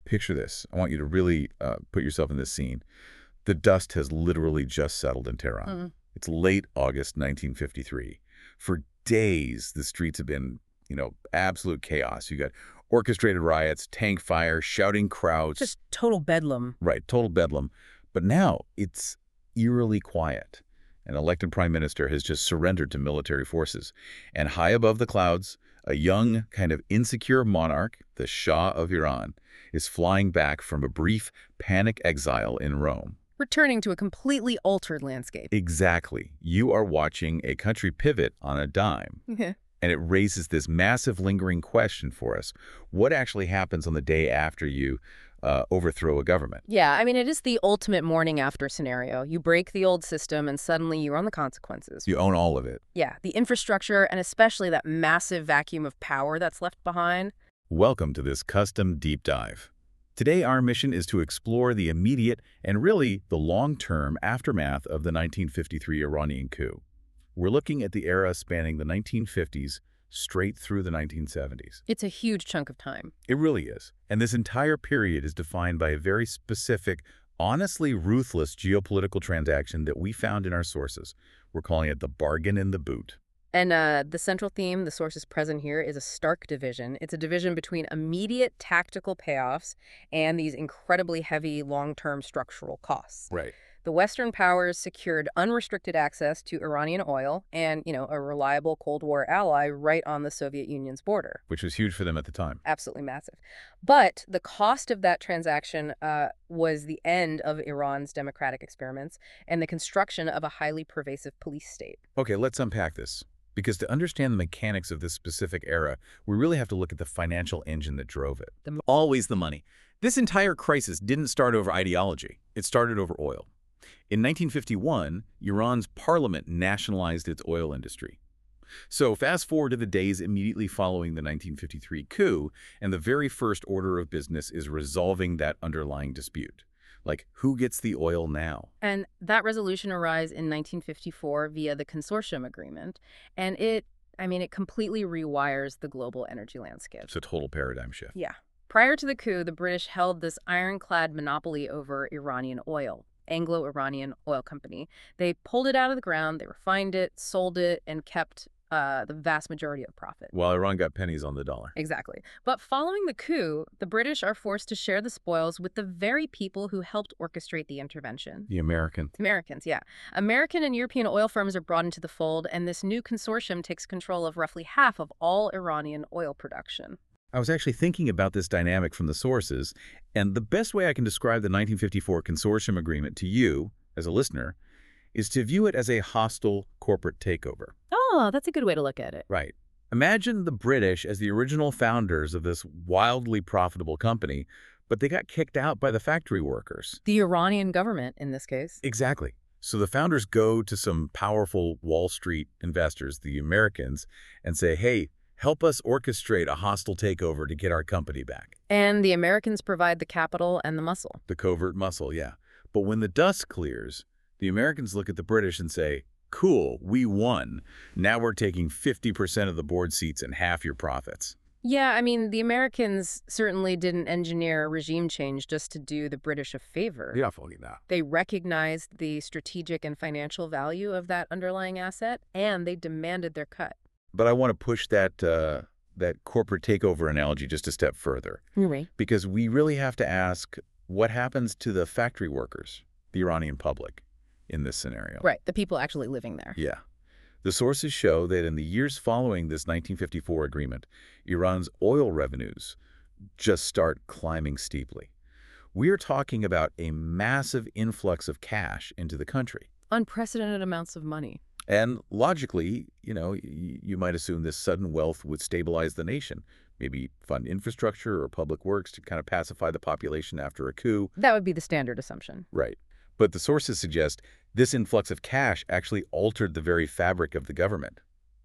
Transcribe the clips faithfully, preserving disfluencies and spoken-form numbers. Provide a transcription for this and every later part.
Picture this. I want you to really uh, put yourself in this scene. The dust has literally just settled in Tehran. Mm. It's late August nineteen fifty-three. For days, the streets have been, you know, absolute chaos. You got orchestrated riots, tank fire, shouting crowds. Just total bedlam. Right, total bedlam. But now it's eerily quiet. An elected prime minister has just surrendered to military forces. And high above the clouds, a young, kind of insecure monarch, the Shah of Iran, is flying back from a brief panic exile in Rome. Returning to a completely altered landscape. Exactly. You are watching a country pivot on a dime. Yeah. And it raises this massive lingering question for us. What actually happens on the day after you uh, overthrow a government? Yeah, I mean, it is the ultimate morning after scenario. You break the old system and suddenly you're on the consequences. You own all of it. Yeah, the infrastructure and especially that massive vacuum of power that's left behind. Welcome to this custom deep dive. Today, our mission is to explore the immediate and really the long-term aftermath of the nineteen fifty-three Iranian coup. We're looking at the era spanning the nineteen fifties straight through the nineteen seventies. It's a huge chunk of time. It really is. And this entire period is defined by a very specific, honestly ruthless geopolitical transaction that we found in our sources. We're calling it the bargain in the boot. And uh, the central theme, the sources present here, is a stark division. It's a division between immediate tactical payoffs and these incredibly heavy long-term structural costs. Right. The Western powers secured unrestricted access to Iranian oil and, you know, a reliable Cold War ally right on the Soviet Union's border. Which was huge for them at the time. Absolutely massive. But the cost of that transaction uh, was the end of Iran's democratic experiments and the construction of a highly pervasive police state. Okay, let's unpack this. Because to understand the mechanics of this specific era, we really have to look at the financial engine that drove it. The Always the money. This entire crisis didn't start over ideology. It started over oil. In nineteen fifty-one, Iran's parliament nationalized its oil industry. So fast forward to the days immediately following the nineteen fifty-three coup, and the very first order of business is resolving that underlying dispute. Like, who gets the oil now? And that resolution arose in nineteen fifty-four via the Consortium Agreement. And it, I mean, it completely rewires the global energy landscape. It's a total paradigm shift. Yeah. Prior to the coup, the British held this ironclad monopoly over Iranian oil, Anglo-Iranian Oil Company. They pulled it out of the ground, they refined it, sold it, and kept uh, the vast majority of profit. While Iran got pennies on the dollar. Exactly. But following the coup, the British are forced to share the spoils with the very people who helped orchestrate the intervention. The American. Americans, yeah. American and European oil firms are brought into the fold, and this new consortium takes control of roughly half of all Iranian oil production. I was actually thinking about this dynamic from the sources, and the best way I can describe the nineteen fifty-four Consortium Agreement to you, as a listener, is to view it as a hostile corporate takeover. Oh, that's a good way to look at it. Right. Imagine the British as the original founders of this wildly profitable company, but they got kicked out by the factory workers. The Iranian government, in this case. Exactly. So the founders go to some powerful Wall Street investors, the Americans, and say, hey, help us orchestrate a hostile takeover to get our company back. And the Americans provide the capital and the muscle. The covert muscle, yeah. But when the dust clears, the Americans look at the British and say, cool, we won. Now we're taking fifty percent of the board seats and half your profits. Yeah, I mean, the Americans certainly didn't engineer a regime change just to do the British a favor. Yeah, that. They recognized the strategic and financial value of that underlying asset, and they demanded their cut. But I want to push that uh, that corporate takeover analogy just a step further. Right. Because we really have to ask, what happens to the factory workers, the Iranian public, in this scenario? Right, the people actually living there. Yeah. The sources show that in the years following this nineteen fifty-four agreement, Iran's oil revenues just start climbing steeply. We're talking about a massive influx of cash into the country. Unprecedented amounts of money. And logically, you know, you might assume this sudden wealth would stabilize the nation, maybe fund infrastructure or public works to kind of pacify the population after a coup. That would be the standard assumption. Right. But the sources suggest this influx of cash actually altered the very fabric of the government.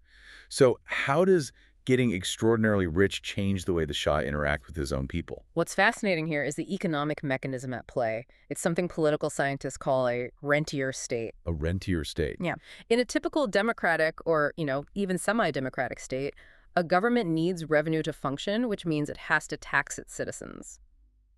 So how does getting extraordinarily rich change the way the Shah interacts with his own people? What's fascinating here is the economic mechanism at play. It's something political scientists call a rentier state. A rentier state. Yeah. In a typical democratic or, you know, even semi-democratic state, a government needs revenue to function, which means it has to tax its citizens.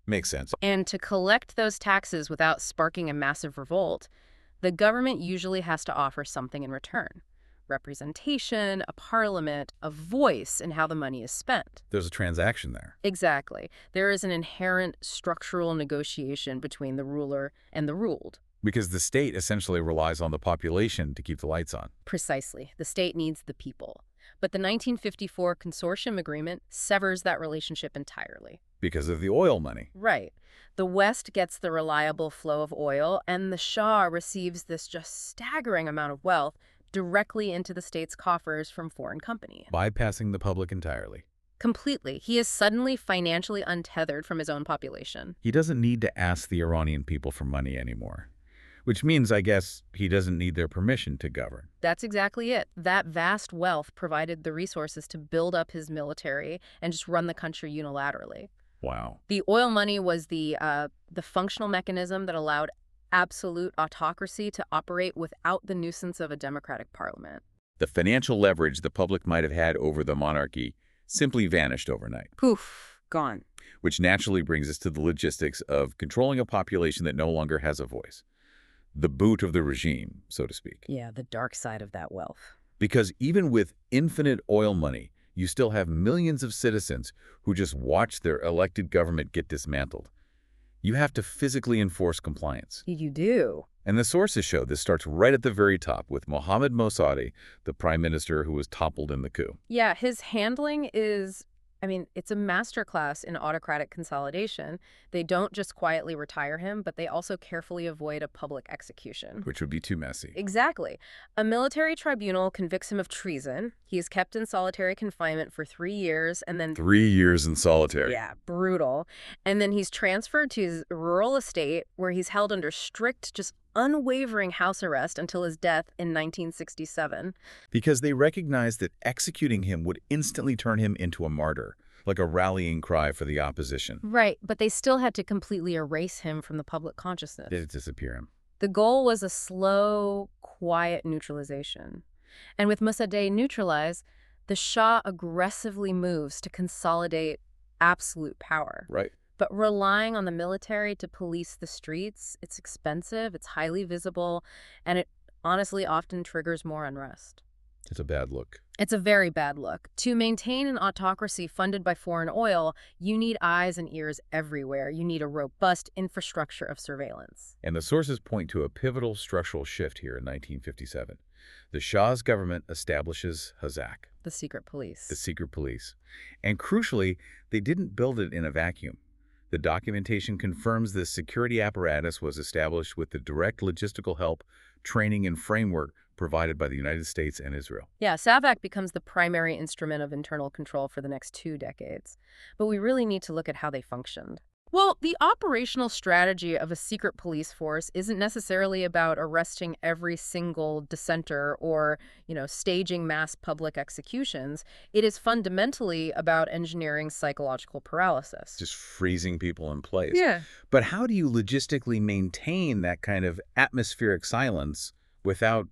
Makes sense. And to collect those taxes without sparking a massive revolt, the government usually has to offer something in return. Representation, a parliament, a voice in how the money is spent. There's a transaction there. Exactly. There is an inherent structural negotiation between the ruler and the ruled. Because the state essentially relies on the population to keep the lights on. Precisely. The state needs the people. But the nineteen fifty-four Consortium Agreement severs that relationship entirely. Because of the oil money. Right. The West gets the reliable flow of oil, and the Shah receives this just staggering amount of wealth directly into the state's coffers from foreign companies. Bypassing the public entirely. Completely. He is suddenly financially untethered from his own population. He doesn't need to ask the Iranian people for money anymore. Which means, I guess, he doesn't need their permission to govern. That's exactly it. That vast wealth provided the resources to build up his military and just run the country unilaterally. Wow. The oil money was the, uh, the functional mechanism that allowed absolute autocracy to operate without the nuisance of a democratic parliament. The financial leverage the public might have had over the monarchy simply vanished overnight. Poof, gone. Which naturally brings us to the logistics of controlling a population that no longer has a voice. The boot of the regime, so to speak. Yeah, the dark side of that wealth. Because even with infinite oil money, you still have millions of citizens who just watch their elected government get dismantled. You have to physically enforce compliance. You do. And the sources show this starts right at the very top with Mohammad Mossadegh, the prime minister who was toppled in the coup. Yeah, his handling is, I mean, it's a masterclass in autocratic consolidation. They don't just quietly retire him, but they also carefully avoid a public execution. Which would be too messy. Exactly. A military tribunal convicts him of treason. He is kept in solitary confinement for three years and then... Three years in solitary. Yeah, brutal. And then he's transferred to his rural estate where he's held under strict, just unwavering house arrest until his death in nineteen sixty-seven. Because they recognized that executing him would instantly turn him into a martyr, like a rallying cry for the opposition. Right, but they still had to completely erase him from the public consciousness. They had to disappear him. The goal was a slow, quiet neutralization. And with Mossadegh neutralized, the Shah aggressively moves to consolidate absolute power. Right. But relying on the military to police the streets, it's expensive, it's highly visible, and it honestly often triggers more unrest. It's a bad look. It's a very bad look. To maintain an autocracy funded by foreign oil, you need eyes and ears everywhere. You need a robust infrastructure of surveillance. And the sources point to a pivotal structural shift here in nineteen fifty-seven. The Shah's government establishes Hazak, The secret police. the secret police. And crucially, they didn't build it in a vacuum. The documentation confirms this security apparatus was established with the direct logistical help, training, and framework provided by the United States and Israel. Yeah, SAVAK becomes the primary instrument of internal control for the next two decades. But we really need to look at how they functioned. Well, the operational strategy of a secret police force isn't necessarily about arresting every single dissenter or, you know, staging mass public executions. It is fundamentally about engineering psychological paralysis. Just freezing people in place. Yeah. But how do you logistically maintain that kind of atmospheric silence without,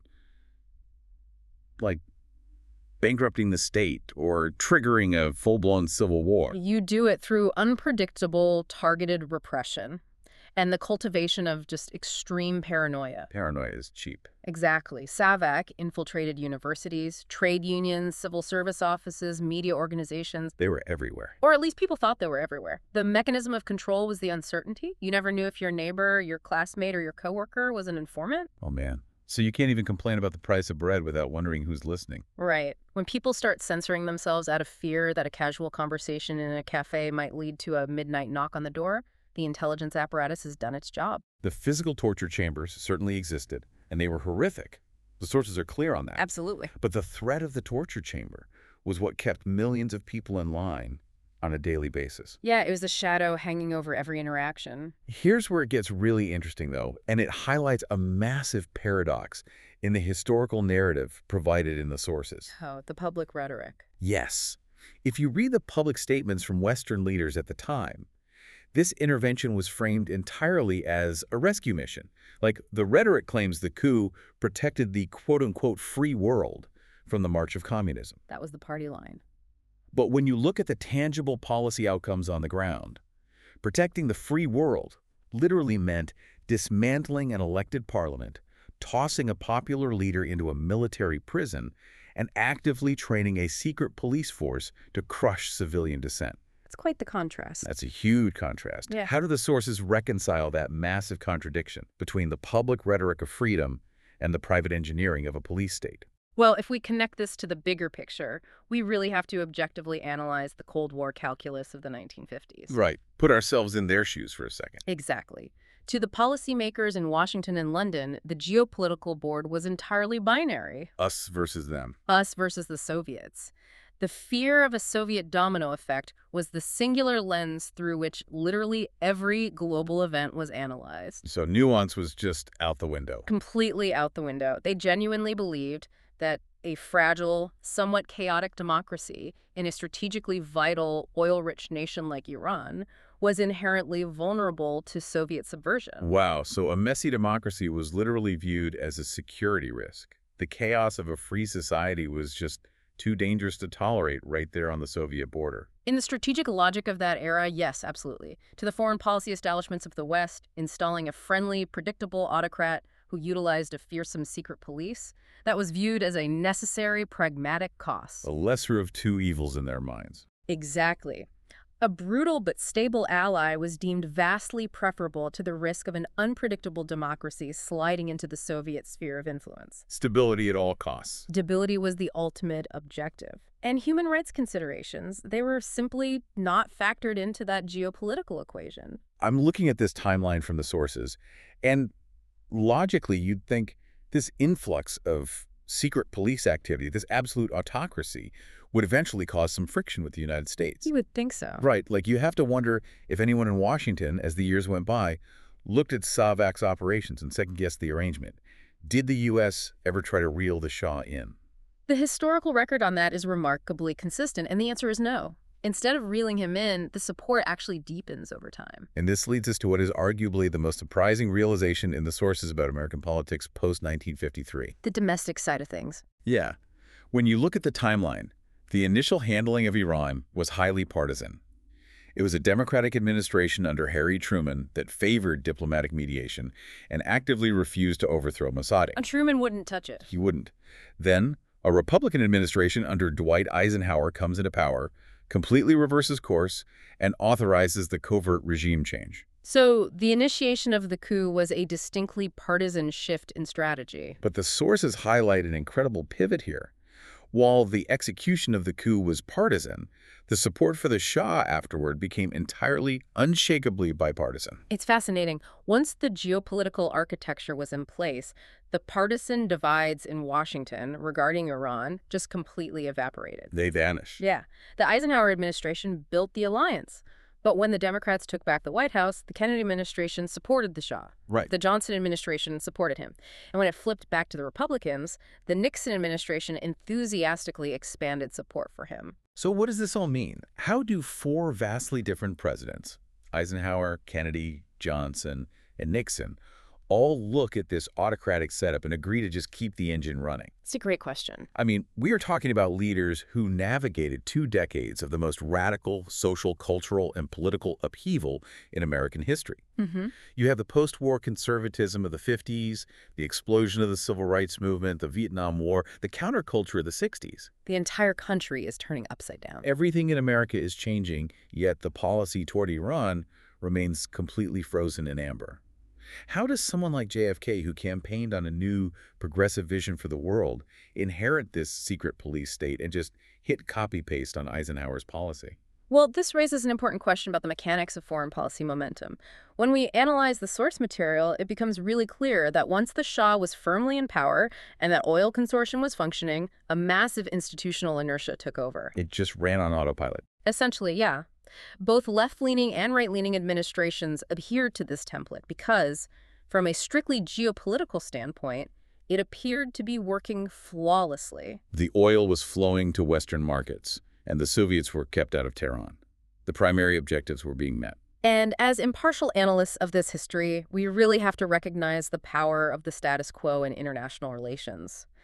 like, bankrupting the state or triggering a full-blown civil war? You do it through unpredictable, targeted repression and the cultivation of just extreme paranoia. Paranoia is cheap. Exactly. SAVAK infiltrated universities, trade unions, civil service offices, media organizations. They were everywhere. Or at least people thought they were everywhere. The mechanism of control was the uncertainty. You never knew if your neighbor, your classmate, or your coworker was an informant. Oh, man. So you can't even complain about the price of bread without wondering who's listening. Right. When people start censoring themselves out of fear that a casual conversation in a cafe might lead to a midnight knock on the door, the intelligence apparatus has done its job. The physical torture chambers certainly existed, and they were horrific. The sources are clear on that. Absolutely. But the threat of the torture chamber was what kept millions of people in line on a daily basis. Yeah, it was a shadow hanging over every interaction. Here's where it gets really interesting, though, and it highlights a massive paradox in the historical narrative provided in the sources. Oh, the public rhetoric. Yes. If you read the public statements from Western leaders at the time, this intervention was framed entirely as a rescue mission. Like, the rhetoric claims the coup protected the quote-unquote free world from the march of communism. That was the party line. But when you look at the tangible policy outcomes on the ground, Protecting the free world literally meant dismantling an elected parliament, tossing a popular leader into a military prison, and actively training a secret police force to crush civilian dissent. It's quite the contrast. That's a huge contrast. Yeah. How do the sources reconcile that massive contradiction between the public rhetoric of freedom and the private engineering of a police state? Well, if we connect this to the bigger picture, we really have to objectively analyze the Cold War calculus of the nineteen fifties. Right. Put ourselves in their shoes for a second. Exactly. To the policymakers in Washington and London, the geopolitical board was entirely binary. Us versus them. Us versus the Soviets. The fear of a Soviet domino effect was the singular lens through which literally every global event was analyzed. So nuance was just out the window. Completely out the window. They genuinely believed that a fragile, somewhat chaotic democracy in a strategically vital, oil-rich nation like Iran was inherently vulnerable to Soviet subversion. Wow, so a messy democracy was literally viewed as a security risk. The chaos of a free society was just too dangerous to tolerate right there on the Soviet border. In the strategic logic of that era, yes, absolutely. To the foreign policy establishments of the West, installing a friendly, predictable autocrat who utilized a fearsome secret police, that was viewed as a necessary, pragmatic cost. The lesser of two evils in their minds. Exactly. A brutal but stable ally was deemed vastly preferable to the risk of an unpredictable democracy sliding into the Soviet sphere of influence. Stability at all costs. Stability was the ultimate objective. And human rights considerations, they were simply not factored into that geopolitical equation. I'm looking at this timeline from the sources, and logically you'd think this influx of secret police activity, this absolute autocracy, would eventually cause some friction with the United States. You would think so. Right, like you have to wonder if anyone in Washington, as the years went by, looked at SOVAC's operations and second-guessed the arrangement. Did the U S ever try to reel the Shah in? The historical record on that is remarkably consistent, and the answer is no. Instead of reeling him in, the support actually deepens over time. And this leads us to what is arguably the most surprising realization in the sources about American politics post nineteen fifty-three. The domestic side of things. Yeah. When you look at the timeline, the initial handling of Iran was highly partisan. It was a Democratic administration under Harry Truman that favored diplomatic mediation and actively refused to overthrow Mossadegh. And Truman wouldn't touch it. He wouldn't. Then, a Republican administration under Dwight Eisenhower comes into power, completely reverses course, and authorizes the covert regime change. So the initiation of the coup was a distinctly partisan shift in strategy. But the sources highlight an incredible pivot here. While the execution of the coup was partisan, the support for the Shah afterward became entirely, unshakably bipartisan. It's fascinating. Once the geopolitical architecture was in place, the partisan divides in Washington regarding Iran just completely evaporated. They vanished. Yeah. The Eisenhower administration built the alliance. But when the Democrats took back the White House, the Kennedy administration supported the Shah. Right. The Johnson administration supported him. And when it flipped back to the Republicans, the Nixon administration enthusiastically expanded support for him. So what does this all mean? How do four vastly different presidents, Eisenhower, Kennedy, Johnson, and Nixon, all look at this autocratic setup and agree to just keep the engine running? It's a great question. I mean, we are talking about leaders who navigated two decades of the most radical social, cultural, and political upheaval in American history. Mm-hmm. You have the post-war conservatism of the fifties, the explosion of the civil rights movement, the Vietnam War, the counterculture of the sixties. The entire country is turning upside down. Everything in America is changing, yet the policy toward Iran remains completely frozen in amber. How does someone like J F K, who campaigned on a new, progressive vision for the world, inherit this secret police state and just hit copy-paste on Eisenhower's policy? Well, this raises an important question about the mechanics of foreign policy momentum. When we analyze the source material, it becomes really clear that once the Shah was firmly in power and that oil consortium was functioning, a massive institutional inertia took over. It just ran on autopilot. Essentially, yeah. Both left-leaning and right-leaning administrations adhered to this template because, from a strictly geopolitical standpoint, it appeared to be working flawlessly. The oil was flowing to Western markets, and the Soviets were kept out of Tehran. The primary objectives were being met. And as impartial analysts of this history, we really have to recognize the power of the status quo in international relations.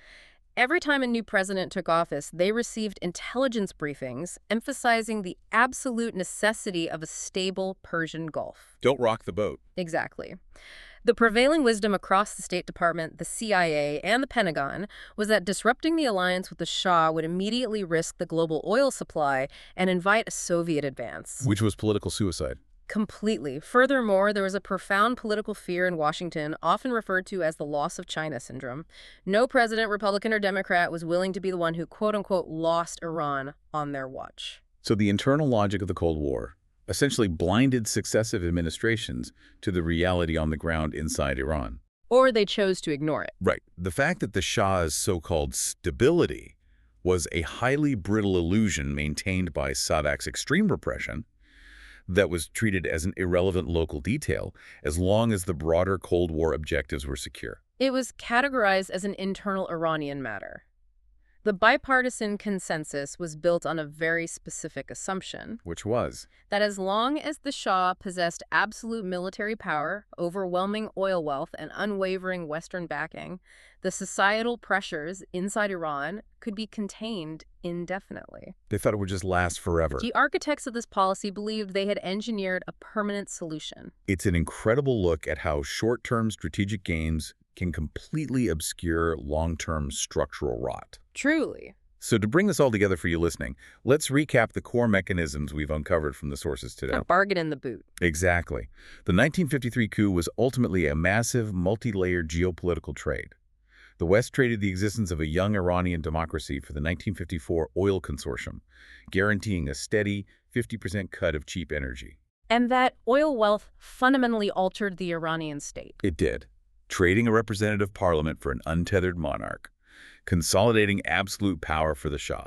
Every time a new president took office, they received intelligence briefings emphasizing the absolute necessity of a stable Persian Gulf. Don't rock the boat. Exactly. The prevailing wisdom across the State Department, the C I A, and the Pentagon was that disrupting the alliance with the Shah would immediately risk the global oil supply and invite a Soviet advance. Which was political suicide. Completely. Furthermore, there was a profound political fear in Washington, often referred to as the loss of China syndrome. No president, Republican or Democrat, was willing to be the one who, quote-unquote, lost Iran on their watch. So the internal logic of the Cold War essentially blinded successive administrations to the reality on the ground inside Iran. Or they chose to ignore it. Right. The fact that the Shah's so-called stability was a highly brittle illusion maintained by Savak's extreme repression that was treated as an irrelevant local detail as long as the broader Cold War objectives were secure. It was categorized as an internal Iranian matter. The bipartisan consensus was built on a very specific assumption. Which was? That as long as the Shah possessed absolute military power, overwhelming oil wealth, and unwavering Western backing, the societal pressures inside Iran could be contained indefinitely. They thought it would just last forever. The architects of this policy believed they had engineered a permanent solution. It's an incredible look at how short-term strategic gains can completely obscure long-term structural rot. Truly. So to bring this all together for you listening, let's recap the core mechanisms we've uncovered from the sources today. A bargain in the boot. Exactly. The nineteen fifty-three coup was ultimately a massive, multi-layered geopolitical trade. The West traded the existence of a young Iranian democracy for the nineteen fifty-four oil consortium, guaranteeing a steady fifty percent cut of cheap energy. And that oil wealth fundamentally altered the Iranian state. It did, trading a representative parliament for an untethered monarch, consolidating absolute power for the Shah.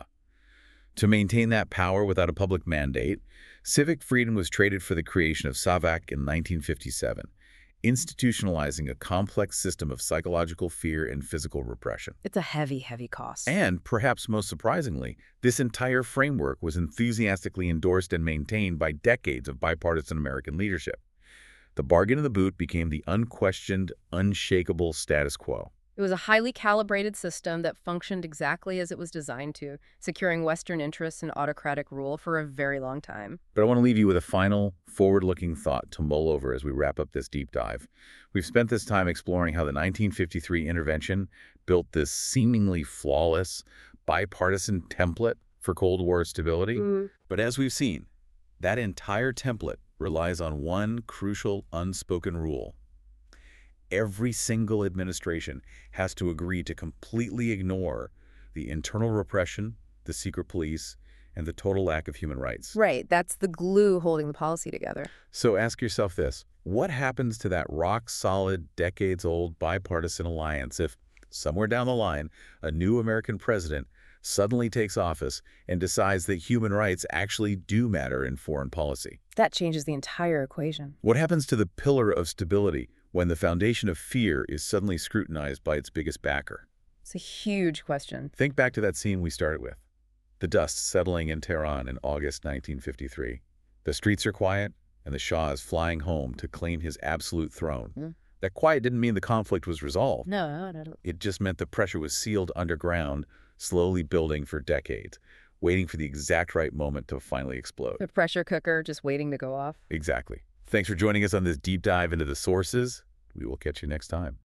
To maintain that power without a public mandate, civic freedom was traded for the creation of Savak in nineteen fifty-seven, institutionalizing a complex system of psychological fear and physical repression. It's a heavy, heavy cost. And, perhaps most surprisingly, this entire framework was enthusiastically endorsed and maintained by decades of bipartisan American leadership. The bargain in the boot became the unquestioned, unshakable status quo. It was a highly calibrated system that functioned exactly as it was designed to, securing Western interests and autocratic rule for a very long time. But I want to leave you with a final, forward-looking thought to mull over as we wrap up this deep dive. We've spent this time exploring how the nineteen fifty-three intervention built this seemingly flawless, bipartisan template for Cold War stability. Mm. But as we've seen, that entire template relies on one crucial unspoken rule. Every single administration has to agree to completely ignore the internal repression, the secret police, and the total lack of human rights. Right. That's the glue holding the policy together. So ask yourself this: what happens to that rock-solid, decades-old bipartisan alliance if, somewhere down the line, a new American president suddenly takes office and decides that human rights actually do matter in foreign policy? That changes the entire equation. What happens to the pillar of stability when the foundation of fear is suddenly scrutinized by its biggest backer? It's a huge question. Think back to that scene we started with. The dust settling in Tehran in August nineteen fifty-three. The streets are quiet, and the Shah is flying home to claim his absolute throne. Mm. That quiet didn't mean the conflict was resolved. No, no, no. It just meant the pressure was sealed underground, slowly building for decades, waiting for the exact right moment to finally explode. The pressure cooker just waiting to go off. Exactly. Thanks for joining us on this deep dive into the sources. We will catch you next time.